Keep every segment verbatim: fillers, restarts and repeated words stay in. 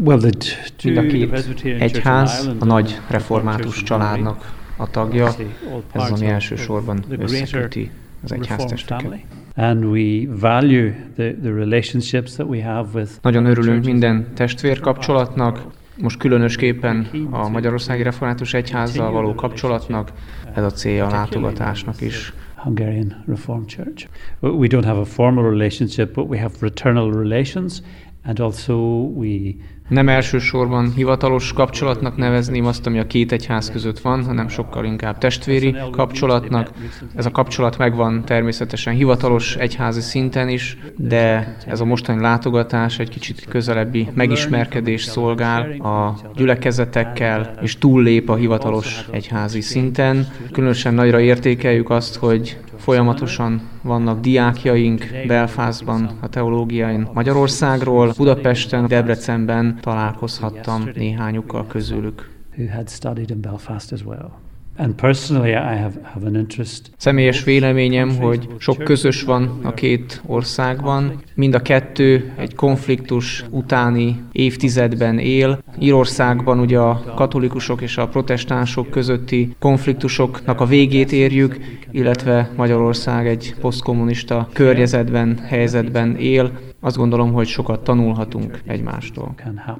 Well, mind a két egyház a nagy református családnak a tagja, ez az, ami elsősorban összeköti az egyháztesteket. And we value the, the relationships that we have with. Nagyon örülünk minden testvérkapcsolatnak, most különösképpen a Magyarországi Református Egyházzal való kapcsolatnak, ez a célja a látogatásnak is. Hungarian Reformed Church. We don't have a formal relationship, but we have fraternal relations, and also we. Nem elsősorban hivatalos kapcsolatnak nevezném azt, ami a két egyház között van, hanem sokkal inkább testvéri kapcsolatnak. Ez a kapcsolat megvan természetesen hivatalos egyházi szinten is, de ez a mostani látogatás egy kicsit közelebbi megismerkedést szolgál a gyülekezetekkel, és túllép a hivatalos egyházi szinten. Különösen nagyra értékeljük azt, hogy folyamatosan vannak diákjaink Belfastban, a teológiain Magyarországról, Budapesten, Debrecenben találkozhattam néhányukkal közülük. Who had studied in Belfast as well. And personally I have, have an interest. Személyes véleményem, hogy sok közös van a két országban. Mind a kettő egy konfliktus utáni évtizedben él. Írországban ugye a katolikusok és a protestánsok közötti konfliktusoknak a végét érjük, illetve Magyarország egy posztkommunista környezetben, helyzetben él. Azt gondolom, hogy sokat tanulhatunk egymástól.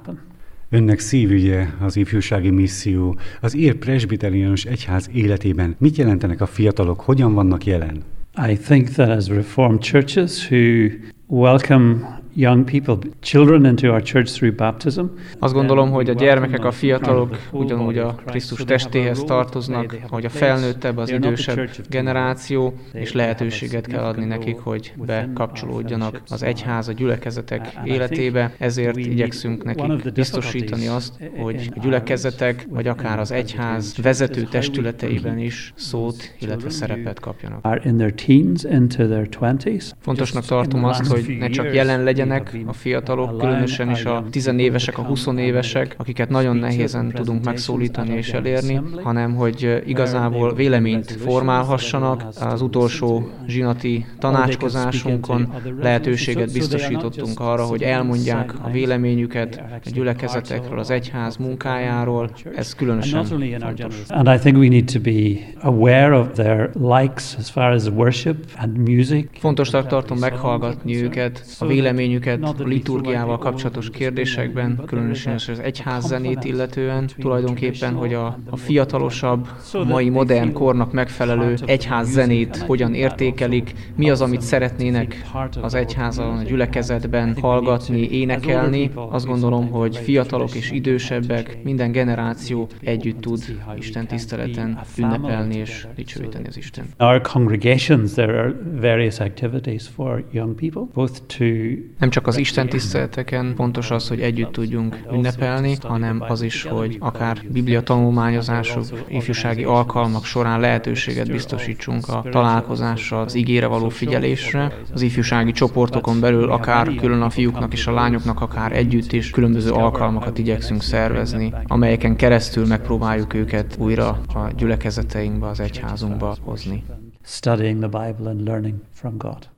Önnek szívügye az ifjúsági misszió. Az ír presbiteriánus egyház életében mit jelentenek a fiatalok, hogyan vannak jelen? I think that as Reformed churches who welcome young people, children into our church through baptism. Azt gondolom, hogy a gyermekek, a fiatalok ugyanúgy a Krisztus testéhez tartoznak, hogy a felnőttebb, az idősebb generáció, és lehetőséget kell adni nekik, hogy bekapcsolódjanak az egyház, a gyülekezetek életébe. Ezért igyekszünk nekik biztosítani azt, hogy a gyülekezetek, vagy akár az egyház vezető testületeiben is szót, illetve szerepet kapjanak. Fontosnak tartom azt, hogy ne csak jelen legyen a fiatalok, különösen is a tizenévesek, a huszonévesek, akiket nagyon nehézen tudunk megszólítani és elérni, hanem hogy igazából véleményt formálhassanak. Az utolsó zsinati tanácskozásunkon lehetőséget biztosítottunk arra, hogy elmondják a véleményüket a gyülekezetekről, az egyház munkájáról. Ez különösen fontos. And I think we need to be aware of their likes as far as worship and music. Fontosnak tartom meghallgatni őket, a véleményüket a liturgiával kapcsolatos kérdésekben, különösen az egyház zenét illetően, tulajdonképpen, hogy a, a fiatalosabb, mai modern kornak megfelelő egyház zenét hogyan értékelik, mi az, amit szeretnének az egyházon, a gyülekezetben hallgatni, énekelni. Azt gondolom, hogy fiatalok és idősebbek, minden generáció együtt tud Isten tiszteleten ünnepelni és dicsőíteni az Isten. Our congregations, there are various activities for young people, both to Nem csak az Isten tiszteleteken fontos az, hogy együtt tudjunk ünnepelni, hanem az is, hogy akár biblia tanulmányozások, ifjúsági alkalmak során lehetőséget biztosítsunk a találkozásra, az igére való figyelésre. Az ifjúsági csoportokon belül akár külön a fiúknak és a lányoknak, akár együtt is különböző alkalmakat igyekszünk szervezni, amelyeken keresztül megpróbáljuk őket újra a gyülekezeteinkbe, az egyházunkba hozni. Studying the Bible and learning from God.